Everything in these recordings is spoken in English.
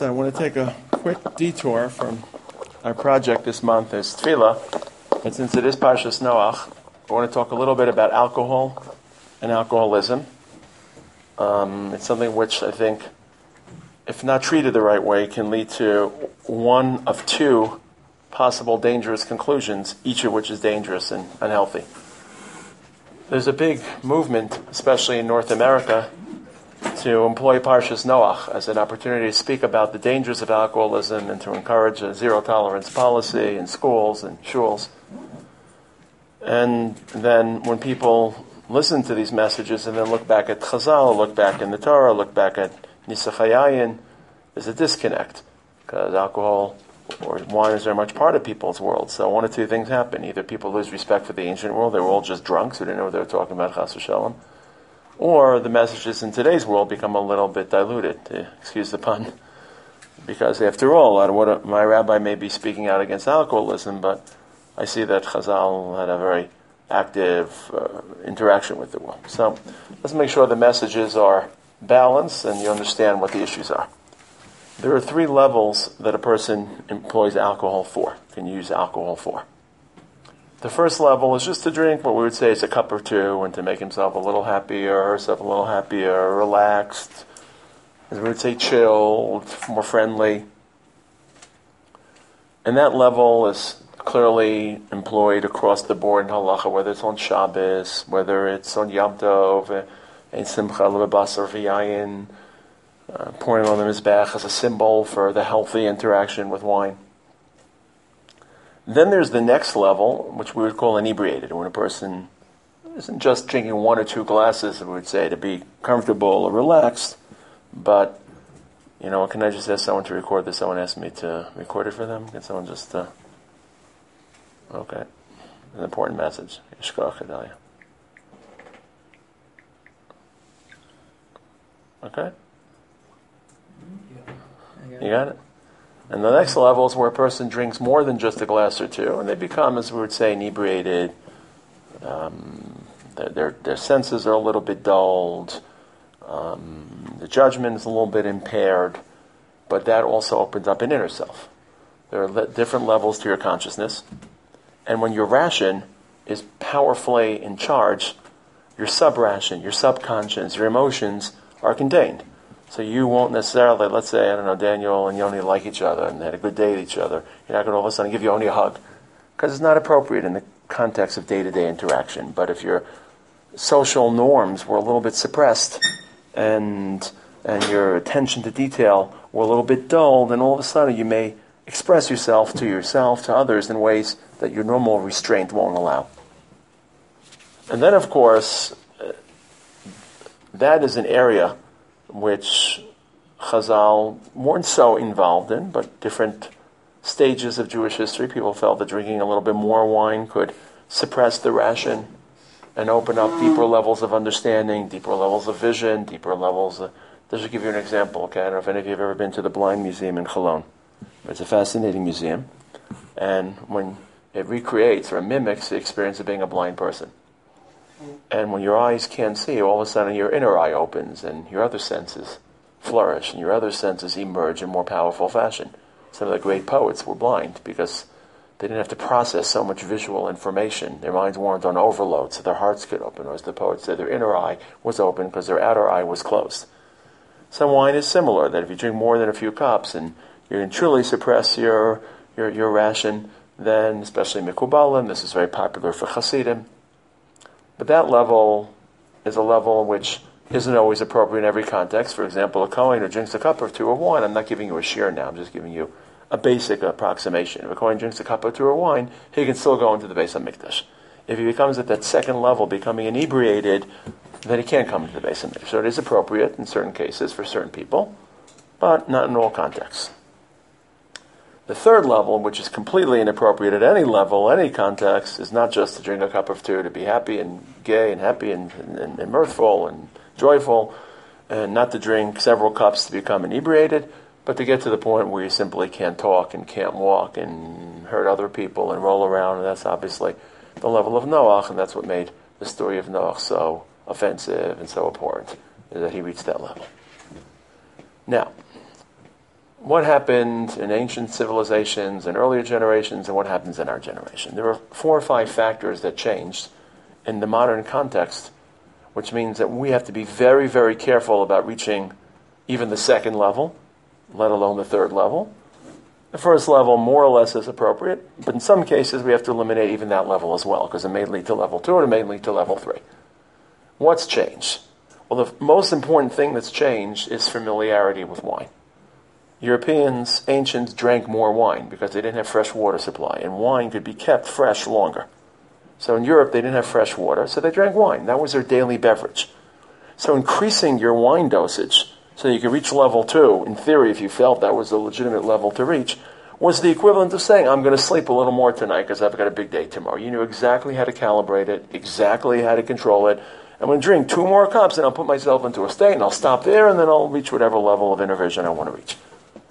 So I want to take a quick detour from our project this month is Tefillah, and since it is Parshas Noach, I want to talk a little bit about alcohol and alcoholism. It's something which I think, if not treated the right way, can lead to one of two possible dangerous conclusions, each of which is dangerous and unhealthy. There's a big movement, especially in North America, to employ Parshas Noach as an opportunity to speak about the dangers of alcoholism and to encourage a zero-tolerance policy in schools and shuls. And then when people listen to these messages and then look back at Chazal, look back in the Torah, look back at Nisach HaYayin, there's a disconnect, because alcohol or wine is very much part of people's world. So one of two things happen. Either people lose respect for the ancient world, they were all just drunks who didn't know what they were talking about, Chas v'Shalom, or the messages in today's world become a little bit diluted, to excuse the pun. Because after all, what my rabbi may be speaking out against alcoholism, but I see that Chazal had a very active interaction with the world. So let's make sure the messages are balanced and you understand what the issues are. There are three levels that a person employs alcohol for, can use alcohol for. The first level is just to drink what we would say is a cup or two and to make himself a little happier, herself a little happier, relaxed, as we would say chilled, more friendly. And that level is clearly employed across the board in halacha, whether it's on Shabbos, whether it's on Yom Tov, Ein Simcha L'Basar V'Yayin, pouring on the Mizbech as a symbol for the healthy interaction with wine. Then there's the next level, which we would call inebriated, when a person isn't just drinking one or two glasses, we would say, to be comfortable or relaxed, but, can I just ask someone to record this? Someone asked me to record it for them. Can someone just, okay. An important message. Okay? You got it? And the next level is where a person drinks more than just a glass or two, and they become, as we would say, inebriated. Their senses are a little bit dulled. The judgment is a little bit impaired, but that also opens up an inner self. There are different levels to your consciousness, and when your ration is powerfully in charge, your sub-ration, your subconscious, your emotions are contained. So you won't necessarily, let's say, Daniel and Yoni like each other and they had a good day with each other. You're not going to all of a sudden give Yoni a hug, because it's not appropriate in the context of day-to-day interaction. But if your social norms were a little bit suppressed and your attention to detail were a little bit dull, then all of a sudden you may express yourself, to others in ways that your normal restraint won't allow. And then, of course, that is an area which Chazal weren't so involved in, but different stages of Jewish history, people felt that drinking a little bit more wine could suppress the ration and open up deeper levels of understanding, deeper levels of vision, deeper levels of... Just to give you an example, okay? I don't know if any of you have ever been to the Blind Museum in Cologne. It's a fascinating museum, and when it recreates or mimics the experience of being a blind person. And when your eyes can't see, all of a sudden your inner eye opens and your other senses flourish and your other senses emerge in more powerful fashion. Some of the great poets were blind because they didn't have to process so much visual information. Their minds weren't on overload, so their hearts could open. Or as the poet said, their inner eye was open because their outer eye was closed. Some wine is similar, that if you drink more than a few cups and you can truly suppress your ration, then, especially Mikubalim, this is very popular for Hasidim. But that level is a level which isn't always appropriate in every context. For example, a Kohen who drinks a cup or two of wine, I'm not giving you a share now, I'm just giving you a basic approximation. If a Kohen drinks a cup or two of wine, he can still go into the Beis HaMikdash. If he becomes at that second level, becoming inebriated, then he can't come into the Beis HaMikdash. So it is appropriate in certain cases for certain people, but not in all contexts. The third level, which is completely inappropriate at any level, any context, is not just to drink a cup of two to be happy and gay and happy and mirthful and joyful, and not to drink several cups to become inebriated, but to get to the point where you simply can't talk and can't walk and hurt other people and roll around, and that's obviously the level of Noach, and that's what made the story of Noach so offensive and so abhorrent, is that he reached that level. Now, what happened in ancient civilizations and earlier generations and what happens in our generation. There are 4 or 5 factors that changed in the modern context, which means that we have to be very, very careful about reaching even the second level, let alone the third level. The first level more or less is appropriate, but in some cases we have to eliminate even that level as well, because it may lead to level 2 or it may lead to level 3. What's changed? Well, the most important thing that's changed is familiarity with wine. Europeans, ancients, drank more wine because they didn't have fresh water supply, and wine could be kept fresh longer. So in Europe, they didn't have fresh water, so they drank wine. That was their daily beverage. So increasing your wine dosage so you could reach level 2, in theory, if you felt that was a legitimate level to reach, was the equivalent of saying, I'm going to sleep a little more tonight because I've got a big day tomorrow. You knew exactly how to calibrate it, exactly how to control it. I'm going to drink 2 more cups and I'll put myself into a state and I'll stop there and then I'll reach whatever level of innervision I want to reach.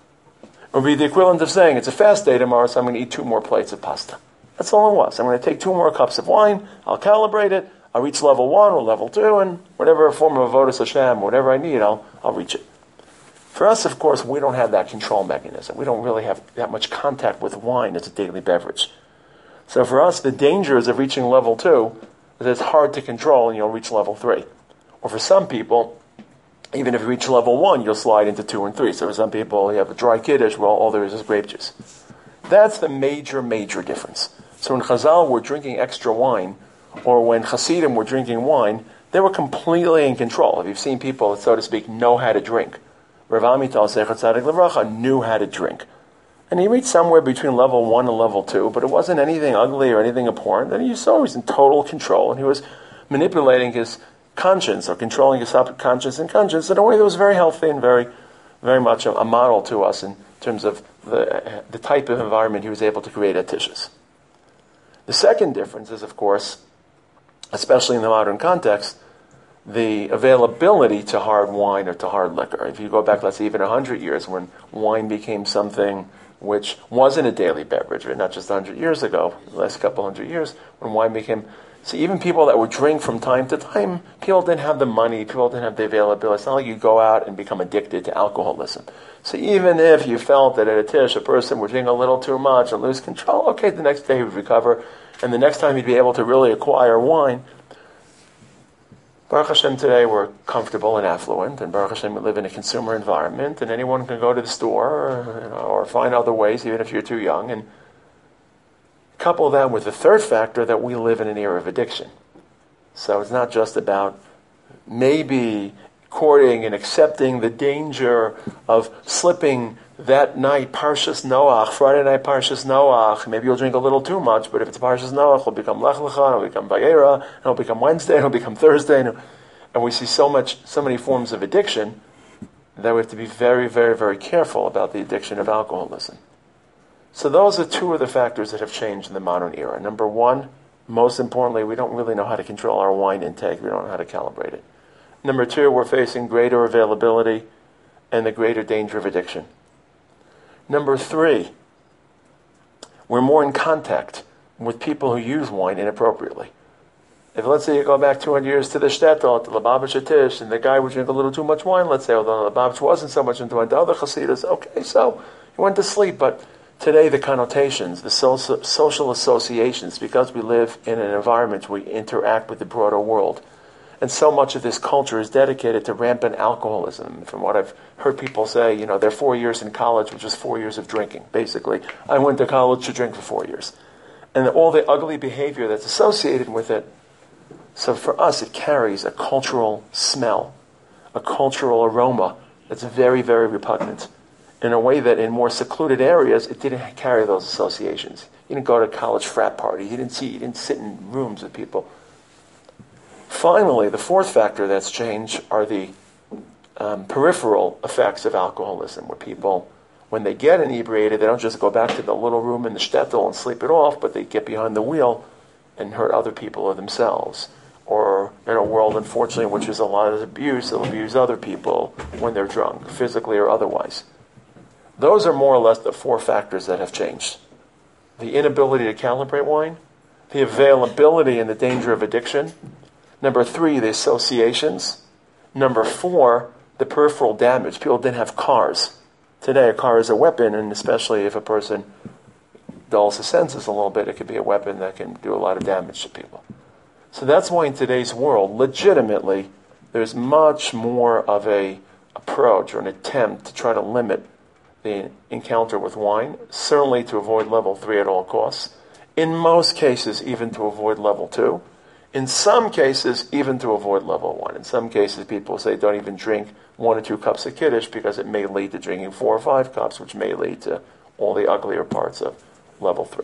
It would be the equivalent of saying, it's a fast day tomorrow, so I'm going to eat 2 more plates of pasta. That's all it was. I'm going to take 2 more cups of wine, I'll calibrate it, I'll reach level 1 or level 2, and whatever form of avodas Hashem, whatever I need, I'll reach it. For us, of course, we don't have that control mechanism. We don't really have that much contact with wine as a daily beverage. So for us, the dangers of reaching level 2 is that it's hard to control and you'll reach level 3. Or for some people, even if you reach level 1, you'll slide into 2 and 3. So for some people, you have a dry kiddush, well, all there is grape juice. That's the major, major difference. So when Chazal were drinking extra wine, or when Hasidim were drinking wine, they were completely in control. If you've seen people, so to speak, know how to drink. Rav Amital Zecher Tzadik Levracha knew how to drink. And he reached somewhere between level 1 and level 2, but it wasn't anything ugly or anything abhorrent. And he was always in total control, and he was manipulating his conscience, or controlling his subconscious and conscience in a way that was very healthy and very, very much a model to us in terms of the type of environment he was able to create at Tishas. The second difference is, of course, especially in the modern context, the availability to hard wine or to hard liquor. If you go back, let's say, even 100 years, when wine became something which wasn't a daily beverage, right? Not just 100 years ago, the last couple 100 years, when wine became... So even people that would drink from time to time, people didn't have the money, people didn't have the availability. It's not like you go out and become addicted to alcoholism. So even if you felt that at a tish, a person would drink a little too much and lose control, okay, the next day he would recover, and the next time he'd be able to really acquire wine. Baruch Hashem, today we're comfortable and affluent, and Baruch Hashem, we live in a consumer environment, and anyone can go to the store or find other ways, even if you're too young, and couple that with the third factor that we live in an era of addiction. So it's not just about maybe courting and accepting the danger of slipping that night, Parshas Noach, Friday night Parshas Noach. Maybe you'll drink a little too much, but if it's Parshas Noach, it'll become Lech Lecha, it'll become Vayera, and it'll become Wednesday, it'll become Thursday. And we see so many forms of addiction that we have to be very, very, very careful about the addiction of alcoholism. So those are 2 of the factors that have changed in the modern era. Number 1, most importantly, we don't really know how to control our wine intake. We don't know how to calibrate it. Number 2, we're facing greater availability and the greater danger of addiction. Number 3, we're more in contact with people who use wine inappropriately. If, let's say, you go back 200 years to the shtetl, to Lubavitch Tish, and the guy would drink a little too much wine, let's say, although Lubavitch wasn't so much into other Hasidus, okay, so he went to sleep, but today, the connotations, the social associations, because we live in an environment where we interact with the broader world, and so much of this culture is dedicated to rampant alcoholism. From what I've heard people say, they're 4 years in college, which is 4 years of drinking, basically. I went to college to drink for 4 years. And all the ugly behavior that's associated with it. So for us, it carries a cultural smell, a cultural aroma that's very, very repugnant, in a way that in more secluded areas, it didn't carry those associations. You didn't go to a college frat party. You didn't sit in rooms with people. Finally, the fourth factor that's changed are the peripheral effects of alcoholism, where people, when they get inebriated, they don't just go back to the little room in the shtetl and sleep it off, but they get behind the wheel and hurt other people or themselves. Or in a world, unfortunately, in which there's a lot of abuse, they'll abuse other people when they're drunk, physically or otherwise. Those are more or less the 4 factors that have changed. The inability to calibrate wine, the availability and the danger of addiction. Number 3, the associations. Number 4, the peripheral damage. People didn't have cars. Today, a car is a weapon, and especially if a person dulls his senses a little bit, it could be a weapon that can do a lot of damage to people. So that's why in today's world, legitimately, there's much more of a approach or an attempt to try to limit the encounter with wine, certainly to avoid level 3 at all costs. In most cases, even to avoid level 2. In some cases, even to avoid level 1. In some cases, people say don't even drink 1 or 2 cups of Kiddush because it may lead to drinking 4 or 5 cups, which may lead to all the uglier parts of level 3.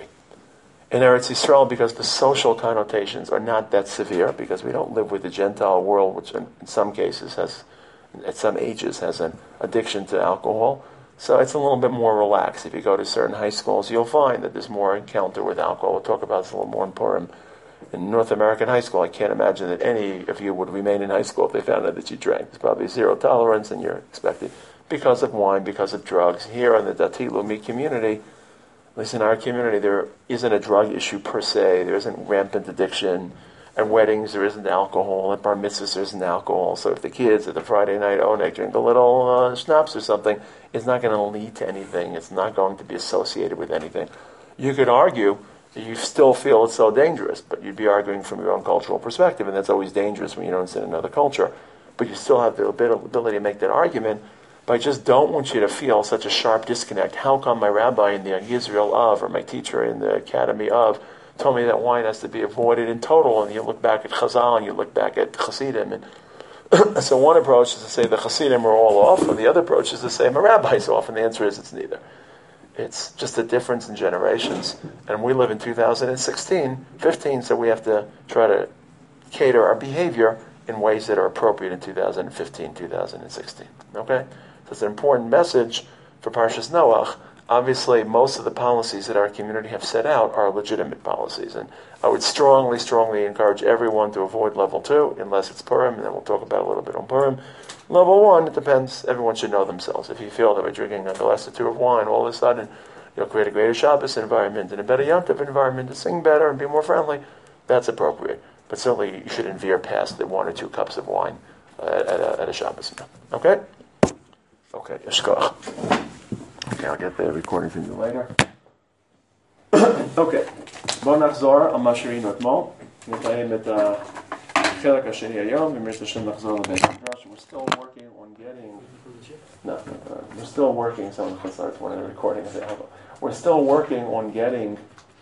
In Eretz Yisrael, because the social connotations are not that severe, because we don't live with the Gentile world, which in some cases has, at some ages, has an addiction to alcohol. So it's a little bit more relaxed. If you go to certain high schools, you'll find that there's more encounter with alcohol. We'll talk about this a little more in Purim. In North American high school, I can't imagine that any of you would remain in high school if they found out that you drank. There's probably zero tolerance, and you're expected because of wine, because of drugs. Here in the Dati Leumi community, at least in our community, there isn't a drug issue per se. There isn't rampant addiction. At weddings, there isn't alcohol. At bar mitzvahs, there isn't alcohol. So if the kids at the Friday night, they drink a little schnapps or something, it's not going to lead to anything. It's not going to be associated with anything. You could argue that you still feel it's so dangerous, but you'd be arguing from your own cultural perspective, and that's always dangerous when you don't sit in another culture. But you still have the ability to make that argument. But I just don't want you to feel such a sharp disconnect. How come my rabbi in the Israel of, or my teacher in the academy of, told me that wine has to be avoided in total, and you look back at Chazal, and you look back at Hasidim, and so one approach is to say the Hasidim are all off, and the other approach is to say my rabbi's off, and the answer is it's neither. It's just a difference in generations, and we live in 2016, 15, so we have to try to cater our behavior in ways that are appropriate in 2015, 2016. Okay? So it's an important message for Parshas Noach. Obviously, most of the policies that our community have set out are legitimate policies, and I would strongly, strongly encourage everyone to avoid level 2, unless it's Purim, and then we'll talk about it a little bit on Purim. Level 1, it depends. Everyone should know themselves. If you feel that by drinking a glass or 2 of wine, all of a sudden you'll create a greater Shabbos environment and a better Yom Tov environment to sing better and be more friendly, that's appropriate. But certainly you shouldn't veer past the 1 or 2 cups of wine at a Shabbos meal. Okay? Okay, Yeshkoach. Okay, I'll get the recording from you later. Okay. בואו נחזור על מה שראינו אתמול. נתאם את החלק השני היום, ומרצה השם נחזור לבית המדרש. We're still working on getting... No, we're still working, someone starts one of the recordings. We're still working on getting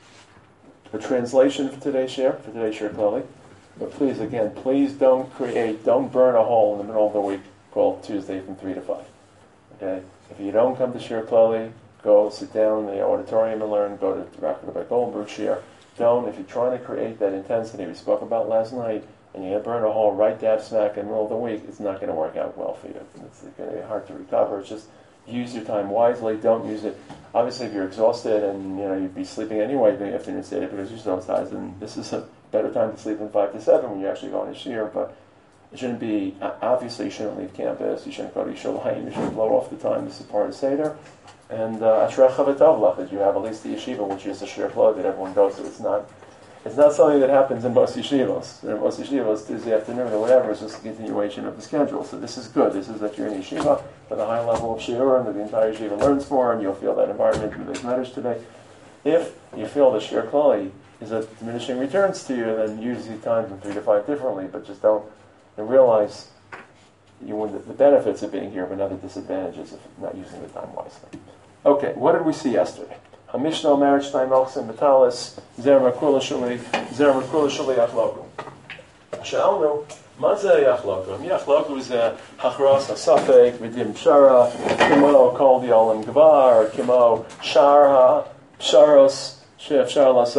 a translation for today's share clearly. But please, again, don't burn a hole in the middle of the week called Tuesday from 3 to 5. Okay? If you don't come to Shir Klali, go sit down in the auditorium and learn. Go to Rabbi Goldberg Shir. Don't. If you're trying to create that intensity we spoke about last night, and you burn a hole right dab smack in the middle of the week, it's not going to work out well for you. It's going to be hard to recover. It's just use your time wisely. Don't use it. Obviously, if you're exhausted and you'd be sleeping anyway during the afternoon seder because you're so tired, then this is a better time to sleep than 5 to 7 when you're actually going to Shir. But it shouldn't be, obviously you shouldn't leave campus, you shouldn't go to Yishalayim, you shouldn't blow off the time, this is part of Seder. And Ashrei Chavatavlach, that you have at least the yeshiva, which is a Shir Klal that everyone goes to. It's not something that happens in most yeshivas. In most yeshivas, Tuesday afternoon or whatever, is just a continuation of the schedule. So this is good. This is that you're in yeshiva with a high level of shiur and that the entire yeshiva learns for, and you'll feel that environment in the base matters today. If you feel the Shir Klali is a diminishing returns to you, then use the time from 3 to 5 differently, but just don't. And realize the benefits of being here, but not the disadvantages of not using the time wisely. Okay, what did we see yesterday? Hamishno marriage time elchsim betalis zer makula shuli achloku. Shalnu mazeh achloku. Achloku is a hachras hasafek v'dim pshara kimo kol diolim gvar kimo shar psharos. As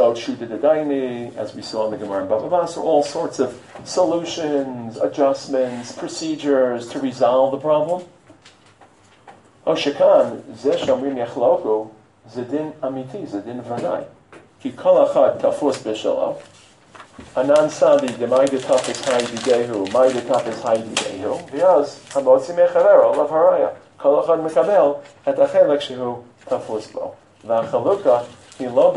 we saw in the Gemara in Bava Basra, all sorts of solutions, adjustments, procedures to resolve the problem. Oshakan, zeh shomrim yachloku, zedin amiti, zedin vanai. Ki kol achad tafus b'shalo. Anan sadi demai detafis haydi dehu, mai detafis haydi dehu. V'yaz, hamotzi mechavero, lav haraya. Kol achad mekabel, et achelek shehu tafus bo. V'achaluka, we saw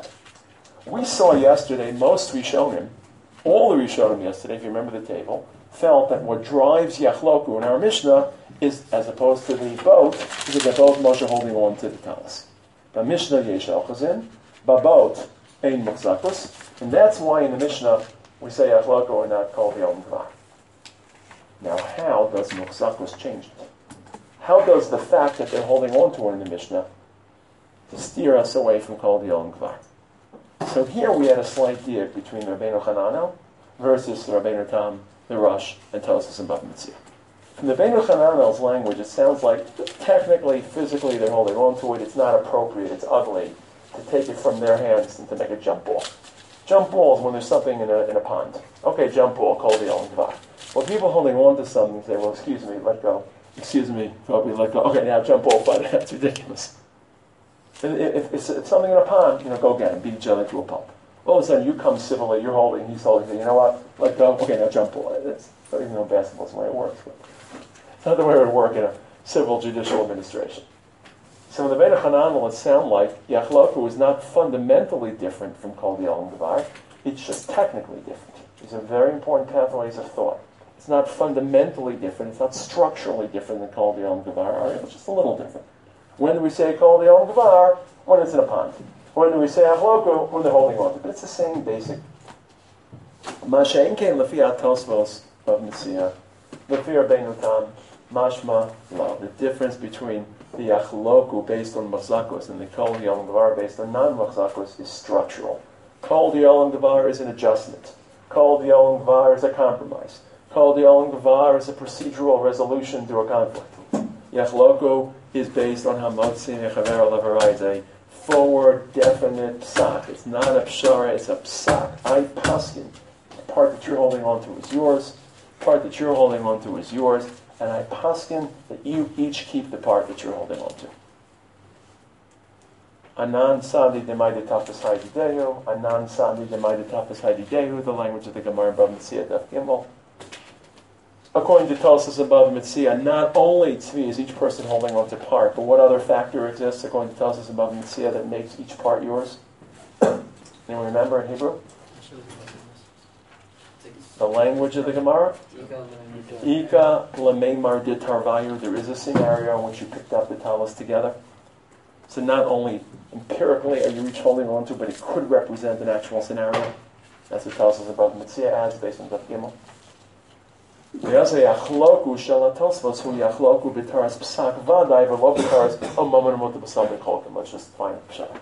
yesterday most Rishonim, all the Rishonim yesterday, if you remember the table, felt that what drives Yachloku in our Mishnah is, as opposed to the boat, is that they're both Moshe holding on to the talis. The Mishnah yesh elchazin, babot ein muchzakus, and that's why in the Mishnah we say Yachloku and not called Yom Kvar. Now, how does muchzakus change it? How does the fact that they're holding on to it in the Mishnah to steer us away from Kol Yom Kvar? So here we had a slight dig between Rabbeinu Hananel versus Rabbeinu Tam, the Rosh, and Tosfos and Bava Metzia. From the Rabbeinu Hananel's language, it sounds like technically, physically, they're holding on to it. It's not appropriate. It's ugly to take it from their hands and to make a jump ball. Jump ball is when there's something in a pond. Okay, jump ball, Kol Yom Kvar. Well, people holding on to something say, well, excuse me, let go. Excuse me, probably let go. Okay, now jump ball, but that's ridiculous. If it's something in a pond, go get it, beat each other to a pulp. All of a sudden, you come civilly, you're holding, he's holding, you know what, let go, okay, now jump ball. It's not even though basketball's the way it works. But it's not the way it would work in a civil judicial administration. So in the Beit Hananel, it sounds like Yachloku is not fundamentally different from Kol Yom Kvar. It's just technically different. These are very important pathways of thought. It's not fundamentally different. It's not structurally different than Kol Yom Kvar. It's just a little different. When do we say Kol Yom Kvar? When it's in a pond. When do we say Achloku? When they're holding on to it. But it's the same basic. Masha'in kein lefi Tosfos Bava Metzia, lefi Rabbeinu Tam, mashma lo. The difference between the Achloku based on Machzakus and the Kol Yom Kvar based on non-Machzakus is structural. Kol Yom Kvar is an adjustment. Kol Yom Kvar is a compromise. Kol Yom Kvar is a procedural resolution to a conflict. Yachloku is based on Hamotzi Mechaver Levarai. It's a forward, definite psak. It's not a pshara, it's a psak. I paskin. The part that you're holding on to is yours. The part that you're holding on to is yours. And I paskin that you each keep the part that you're holding on to. Anan sadi demaide tafas haididehu. Anan sadi demaide tafas haididehu. The language of the Gemara in Bava Metzia Daf Gimel. According to Tosfos and Bava Metzia, not only tzvi is each person holding on to part, but what other factor exists according to Tosfos and Bava Metzia that makes each part yours? Anyone remember in Hebrew? The language of the Gemara? Ika lemeimar ditarvayu. There is a scenario in which you picked up the talis together. So not only empirically are you each holding on to, but it could represent an actual scenario. That's what Tosfos and Bava Metzia adds based on Daf Gimel. Let's just find it.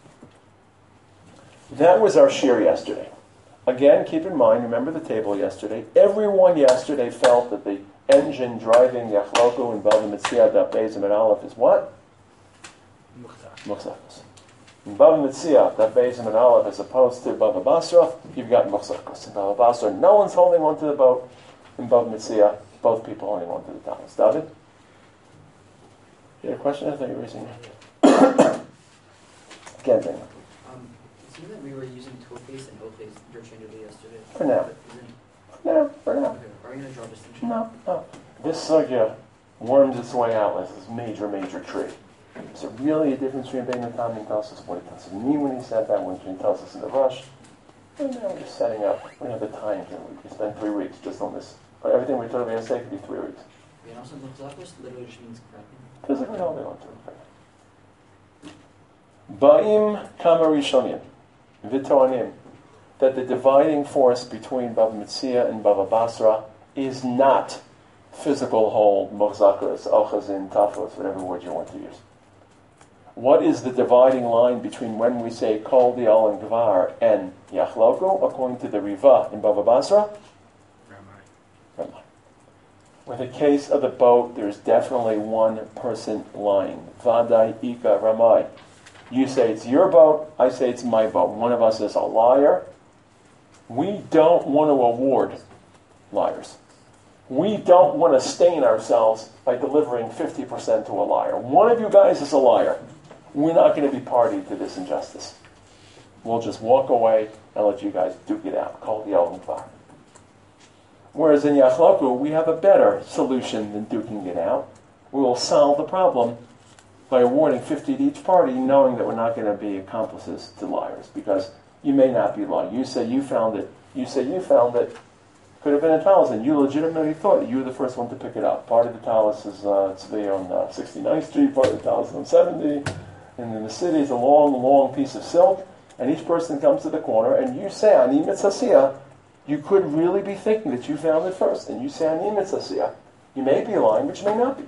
That was our shir yesterday. Again, keep in mind, remember the table yesterday. Everyone yesterday felt that the engine driving Yachloku and Bava Metzia Daf Beis and Aleph is what? Muchzakus. In Bava Metzia Daf Beis and Aleph, as opposed to Bava Basra, you've got Muchzakus. In Bava Basra, no one's holding on to the boat. In Bava Metzia, both people holding on to the talis. David? You had a question? I thought you were raising your hand. Again, Daniel. It seems that we were using toe-face and o-face interchangeably yesterday. For now. For now. Okay. Are we going to draw a distinction? No. This sugya worms its way out as this major tree. Is there really a difference between Rabbeinu Tam and Tosfos? What does it mean when he said that, when between Tosfos and the Rosh? And now we're just setting up. We have the time. We spend 3 weeks just on this. But everything we're totally going to say could be 3 weeks. And also, Muchzakus literally just means cracking. Physically holding on to it. Ba'im kama rishonim, v'toanim, that the dividing force between Bava Metzia and Bava Basra is not physical hold, mochzakus, ochazin, tafos, whatever word you want to use. What is the dividing line between when we say Kol Dial and Gvar and Yachloku, according to the Riva in Bava Basra? Ramai. With the case of the boat, there's definitely one person lying. Vadai Ika Ramai. You say it's your boat, I say it's my boat. One of us is a liar. We don't want to award liars. We don't want to stain ourselves by delivering 50% to a liar. One of you guys is a liar. We're not going to be party to this injustice. We'll just walk away and let you guys duke it out. Call the Yom Kvar. Whereas in Yachloku, we have a better solution than duking it out. We will solve the problem by awarding 50 to each party, knowing that we're not going to be accomplices to liars, because you may not be lying. You say you found it. You say you found it. Could have been a talus, and you legitimately thought that you were the first one to pick it up. Part of the talus is today on 69th Street, part of the talus is on 70, and in the city is a long, long piece of silk, and each person comes to the corner, and you say, Ani mitzasiyah, you could really be thinking that you found it first, and you say, Ani mitzasiyah. You may be lying, but you may not be.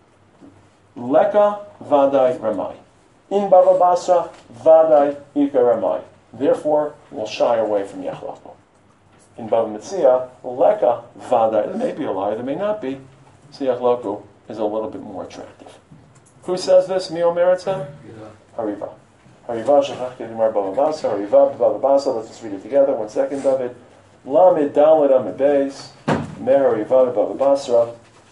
Leka vadai ramai. In Bava Basra, vadai ika ramai. Therefore, we'll shy away from Yechlako. In Bava Metzia, leka vadai. There may be a lie, there may not be. So Yechlako is a little bit more attractive. Who says this? Mi omer etzem? Hariva. Hariva shachach kedimar Bava Basra. Hariva Bava Basra. Let's just read it together. 1 second, David. Lamed Dalet Amid Beis. Mer Hariva Bava Basra.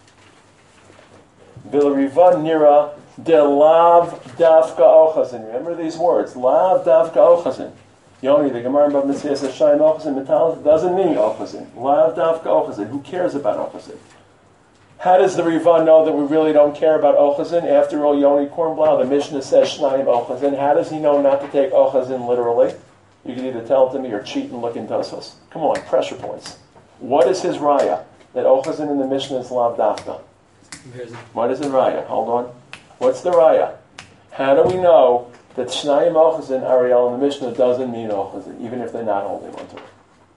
Vilariva nira de lav davka ochazin. Remember these words. Lav davka ochazin. Yoni, the Gemara in Bava Metzia says shayim ochazin metal doesn't mean ochazin. Lav davka ochazin. Who cares about ochazin? How does the Riva know that we really don't care about ochazin? After all, Yoni Kornblau, the Mishnah says shnayim ochazin. How does he know not to take ochazin literally? You can either tell it to me or cheat and look in Tosfos. Come on, pressure points. What is his raya? That ochazin in the Mishnah is lav davka. What is the raya? Hold on. What's the raya? How do we know that Shnayim Ochazin Ariel in the Mishnah doesn't mean Ochazin, even if they're not holding on to it?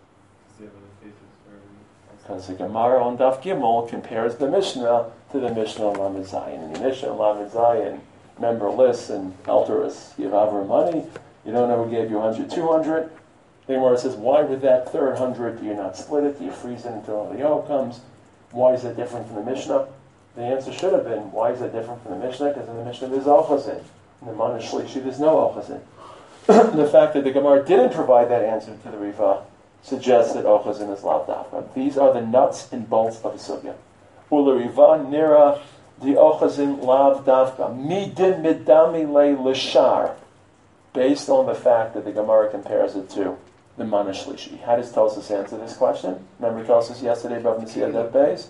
Because the Gemara on Daf Gimel compares the Mishnah to the Mishnah on Lamed Zayin. In the Mishnah on Lamed Zayin, member lists and Elteris give Avra money. You don't know who gave you 100, 200. The Gemara says, why with that third 100 do you not split it? Do you freeze it until the Yom comes? Why is that different from the Mishnah? The answer should have been, why is that different from the Mishnah? Because in the Mishnah there's Ochazin. In the Mana Shlishi there's no Ochazin. The fact that the Gemara didn't provide that answer to the Riva suggests that Ochazin is lav dafka. These are the nuts and bolts of the Sugya. Ula Riva nira the Ochazin lav dafka. Midin midami le lishar. Based on the fact that the Gemara compares it to the Mana Shlishi. How does Tosfos answer this question? Remember Tosfos yesterday about Messiah Dev Beis?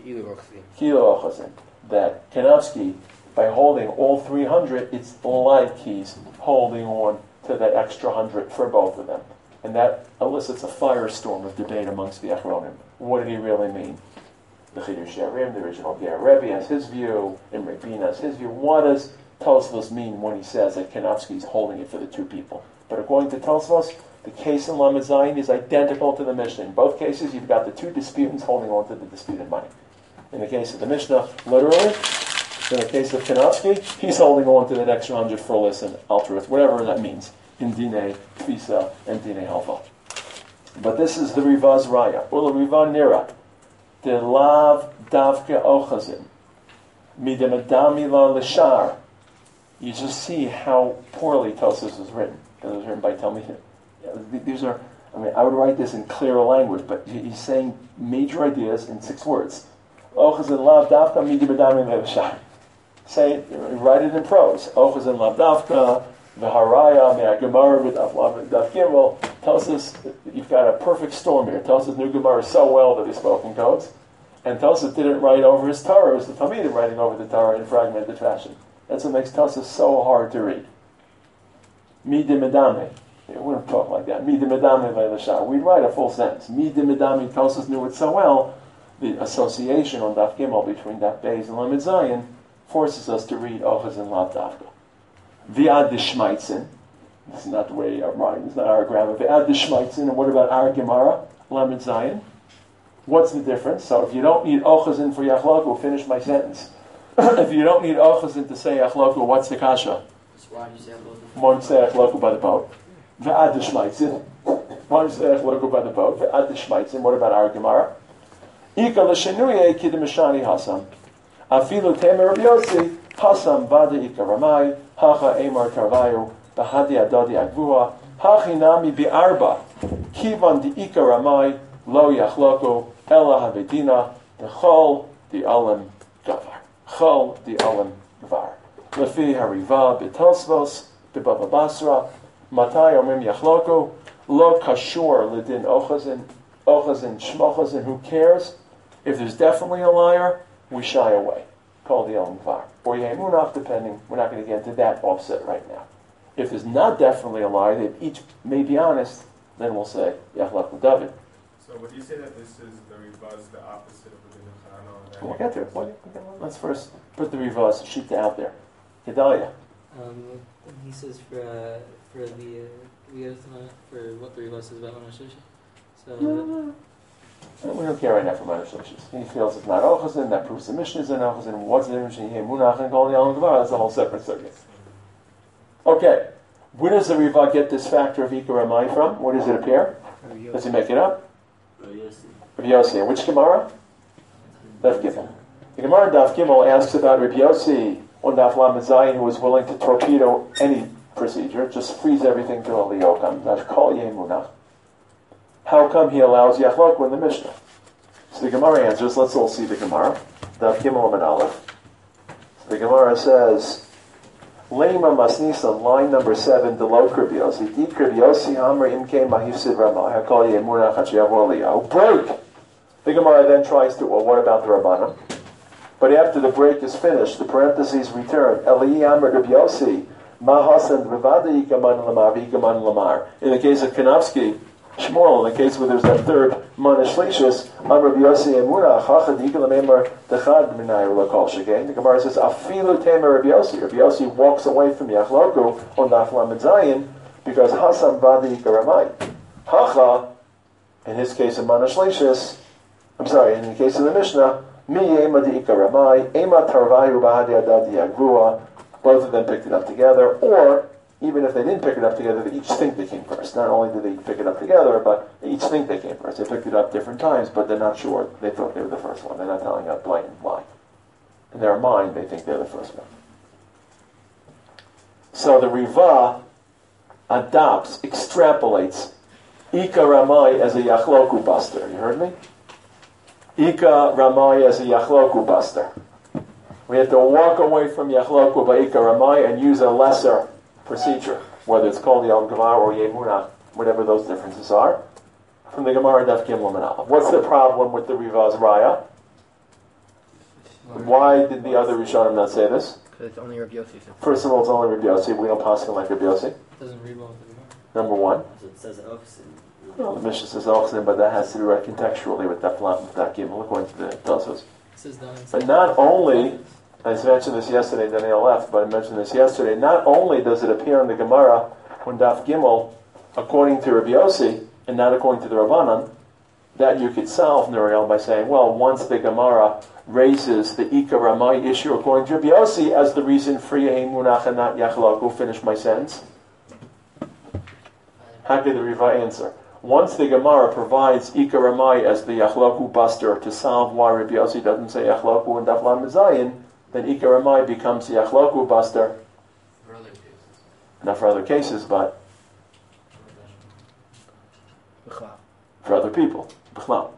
Kilo Ochazin. That Kanofsky, by holding all 300, it's like he's holding on to that extra 100 for both of them. And that elicits a firestorm of debate amongst the Achronim. What did he really mean? The Chidush Yarim, the original Ger Rebbe, has his view, Imre Bin has his view. What does Tosfos mean when he says that Kanofsky is holding it for the two people? But according to Tosfos, the case in Lamed Zayin is identical to the Mishnah. In both cases, you've got the two disputants holding on to the disputed money. In the case of the Mishnah, literally. In the case of Kanofsky, he's holding on to that extra 100 for listen, altruist, whatever that means, in Dinei Tfisa and Dinei Halva. But this is the Riva's Raya. Ula Riva Nira. De lav davke ochazin. Midemadami la lishar. You just see how poorly Tosfos was written. Because it was written by Talmidim. These are, I would write this in clearer language, but he's saying major ideas in 6 words. Ochazin lav davka midemadami la lishar. Say, write it in prose. Ochazin lav davka, v'haraya, me'agemara v'daf daf gimel. Tosfos, you've got a perfect storm here. Tosfos knew Gemara so well that he spoke in codes. And Tosfos didn't write over his Torah. It was the Talmidim writing over the Torah in fragmented fashion. That's what makes Tosfos so hard to read. Mi dimedame. We don't talk like that. Mi dimedame ve'lashar. We'd write a full sentence. Mi dimedame. Tosfos knew it so well. The association on Daf Gimel between Daf Beis and Lamed Zayin forces us to read Ochazin lav davka. V'ad d'shmaitzin. This is not the way I'm writing. It's not our grammar. V'ad d'shmaitzin. And what about our Gemara? Lamed Zayin. What's the difference? So if you don't need Ochazin for Yachloku, finish my sentence. If you don't need Ochazin to say Yachloku, what's the kasha? Why do you say Yachloku? Why don't you say Yachloku by the boat? V'ad d'shmaitzin. Why don't you say Yachloku by the boat? V'ad d'shmaitzin. What about our Gemara? Ika l'shenuye kidemishani hasam. Afilu temer Rabbi Yossi, hasam vada ika ramai, hacha emar tarvayu, bahadi adadi agvua, hachi nami bi'arba, kivan di ika ramai, lo yachloko, ela habedina, dechol di alam gavar. Chol di alam gavar. Lefi hariva b'Tosfos, b'Bava Basra, matai omrim yachloko, lo kashur l'din ochazin, ochazin shmochazin, who cares? If there's definitely a liar, we shy away. Call the Elam Gvar. Or Yemunach, depending. We're not going to get into that offset right now. If there's not definitely a liar, they each may be honest, then we'll say Yachlak David. So would you say that this is the Rivaz, the opposite of the Nuchana? We'll get there. Let's first put the Rivaz sheet out there. Gedalia. He says for the for what the Rivaz says about Manashish. So we don't care right now for Manashish. He feels it's not Ochazin, that proves the Mishnah is in Ochazin, what's the Mishnah, Munach, and Kol Yom Gvar, that's a whole separate subject. Okay, where does the Rivaz get this factor of Ika Ramai from? Where does it appear? Does he make it up? Rabbi Yossi. Which Gemara? Daf Gimel. The Gemara Daf Gimel asks about Rabbi Yossi on Daf Lamed Zayin, who was willing to torpedo any procedure, just freeze everything to a liyokam. That's Kol Yemunach. How come he allows Yachloku in the Mishnah? So the Gemara answers, let's all see the Gemara. Daf Gimel Amid Aleph. So the Gemara says, Lema Masnisa, line number 7, Delo Rabbi Yossi. Dik Rabbi Yossi, Amr Imke Mahifsid Ramah, Hakol Yemunach Hachiyavor Liyah. Break! The Gemara then tries to, well, what about the Rabbanim? But after the break is finished, the parentheses return. Eli Amr Rabbi Yossi, Mahasan Rivada Yikaman Lamar, Yikaman Lamar. In the case of Kanofsky, Shmuel, in the case where there's that third Manish Lishis, Amr Rabbi Yossi Emuna, Chachad Yikalamemar, Dechad Minayr Lakol Shagain. The Gemara says, Afilu Tamer Rabbi Yossi. Rabbi Yossi walks away from Yachloku on Daf Lamed Zayin because Hasan Vada Yikaramai. Hacha, in his case of Manish Lishis, in the case of the Mishnah, Mi Ema Deika Ramai, Ema Tarvayu Bahadi Adadi Agrua, both of them picked it up together, or even if they didn't pick it up together, they each think they came first. Not only did they pick it up together, but they each think they came first. They picked it up different times, but they're not sure. They thought they were the first one. They're not telling a blatant lie. In their mind, they think they're the first one. So the Riva adopts, extrapolates Ika Ramai as a Yachloku buster. You heard me? Ika Ramai as a Yachloku buster. We have to walk away from Yachloku by Ika Ramai and use a lesser procedure, whether it's called Yom Gemara or Yemunah, whatever those differences are, from the Gemara Daf Gimel Manal. What's the problem with the Rivaz Raya? Why did the other Rishonim not say this? because it's only Rabbi Yossi. First of all, it's only Rabbi Yossi. We don't pass him like Rabbi Yossi. It doesn't read well with the Gemara. Number one. So it says Ochsin. Well, the Mishnah says Ochsin, but that has to be read contextually with Daf Gimel, according to the Tosos. It says Don. But not only, I mentioned this yesterday, Daniel left, but I mentioned this yesterday, not only does it appear in the Gemara when Daf Gimel, according to Rabbi Yossi, and not according to the Rabbanan, that you could solve, Nuriel, by saying, well, once the Gemara raises the Ika Ramai issue according to Rabbi Yossi as the reason for Yehi Munach and not Yachlaku, finish my sentence. How could the Riva answer? Once the Gemara provides Ika Ramai as the Yachlaku buster to solve why Rabbi Yossi doesn't say Yachlaku and Daf Lamed Zayin, then Ika Ramai becomes the Yachlaku buster. For other cases. Not for other cases, but for other people. B'chlal.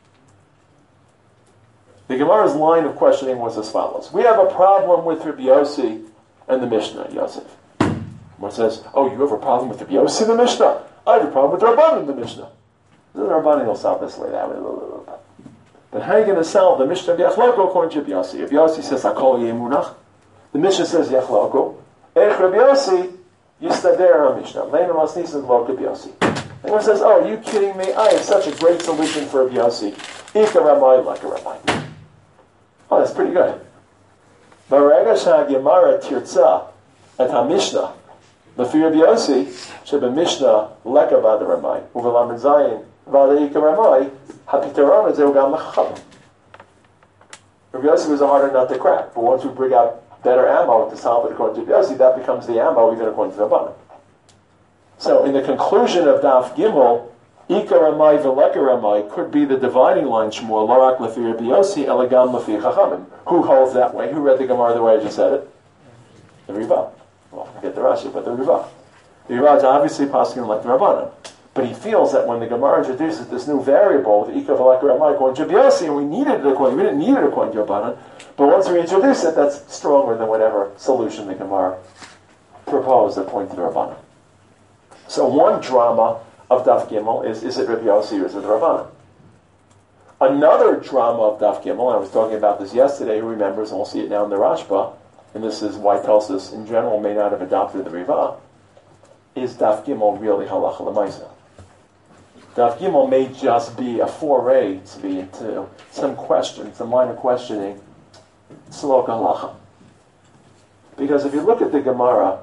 The Gemara's line of questioning was as follows. We have a problem with Rabbi Yossi and the Mishnah, Yosef. One says, oh, you have a problem with Rabbi Yossi and the Mishnah? I have a problem with the Rabbanan and the Mishnah. The Rabbanan will solve this way, that way, But how are you going to solve the Mishnah of Yachloko according to Rabbi Yossi? Rabbi Yossi says, Hakol Yemunach. The Mishnah says Yachloko. Ech Rabbi Yossi, Yistader HaMishnah. Leina Masnisan Lo Rabbi Yossi. And one says, oh, are you kidding me? I have such a great solution for Rabbi Yossi. Ika Ramai, like a Ramai. Oh, that's pretty good. Barega Gemara Tirtza at HaMishnah. Lefi Rabbi Yossi, Sheba Mishnah, Leka Vada Ramai. Uvelam Zayin, Vada Ika Ramai, HaPitaron Zeu Gam Lachachavim. Rabbi Yossi was a harder nut to crack, but once we bring out better ammo to solve it according to Rabbi Yossi, that becomes the ammo even according to the Rabbanan. So in the conclusion of Daf Gimel, Ika Ramai Veleka Ramai could be the dividing line, Shmuel, Larak Lefi Rabbi Yossi, Elegam Lefi Chachamim. Who holds that way? Who read the Gemara the way I just said it? The Riva. Well, forget the Rashi, but the Riva. The Riva is obviously passing like the Rabbanan. But he feels that when the Gemara introduces this new variable, the Ika Veleka Ramai, according to Rabbi Yossi, and we didn't need it according to Rabbanan, but once we introduce it, that's stronger than whatever solution the Gemara proposed according to the Rabbanan. So one drama of Daf Gimel is it Rabbi Yossi or is it the Rabbanan? Another drama of Daf Gimel, and I was talking about this yesterday, who remembers, and we'll see it now in the Rashba, and this is why Tosfos in general may not have adopted the Riva, is Daf Gimel really halacha l'maisa? Daf Gimel may just be a foray into some question, some line of questioning, Slok Halacha. Because if you look at the Gemara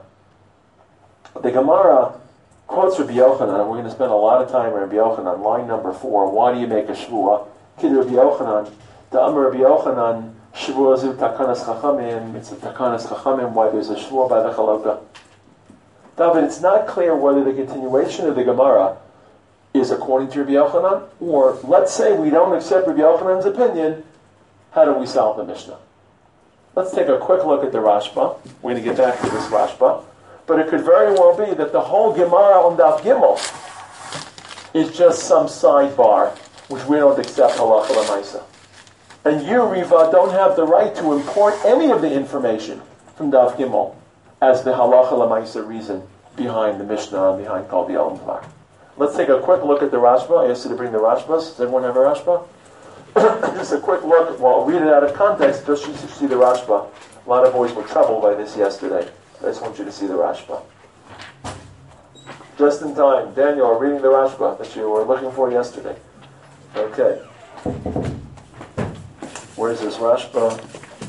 quotes Rabbi Yochanan, and we're going to spend a lot of time on Rabbi Yochanan, line number 4. Why do you make a shvuah? Kid Rabbi Yochanan, the Amar Rabbi Yochanan, shvuah zu takanas chachamim. It's a takanas chachamim. Why there's a shvuah by the Chalokah? David, it's not clear whether the continuation of the Gemara is according to Rabbi Yochanan, or let's say we don't accept Rabbi Yochanan's opinion. How do we solve the Mishnah? Let's take a quick look at the Rashba. We're going to get back to this Rashba. But it could very well be that the whole Gemara on Daf Gimel is just some sidebar, which we don't accept halacha l'maisa. And you, Riva, don't have the right to import any of the information from Daf Gimel as the halacha l'maisa reason behind the Mishnah and behind Kol B'Yom Dvar. Let's take a quick look at the Rashba. I asked you to bring the Rashbas. Does everyone have a Rashba? Just a quick look. Well, I'll read it out of context just so you see the Rashba. A lot of boys were troubled by this yesterday. I just want you to see the Rashba. Just in time. Daniel, reading the Rashba that you were looking for yesterday. Okay. Where's this Rashba?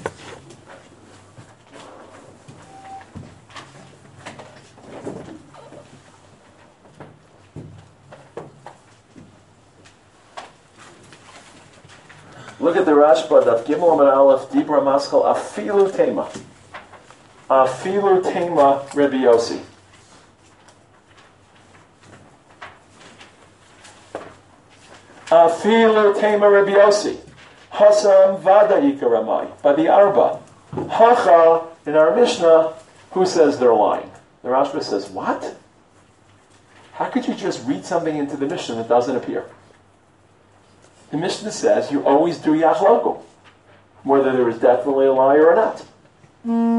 Look at the Rashba, Daf Gimel Amar Aleph, Dibra Maschal, Afilu Tema. Afilu Tema Rebbe Yossi. Afilu Tema Rebbe Yossi. Hasam Vada Ikaramai. By the Arba. Hacha, in our Mishnah, who says they're lying? The Rashba says, what? How could you just read something into the Mishnah that doesn't appear? The Mishnah says you always do yachloku, whether there is definitely a lie or not.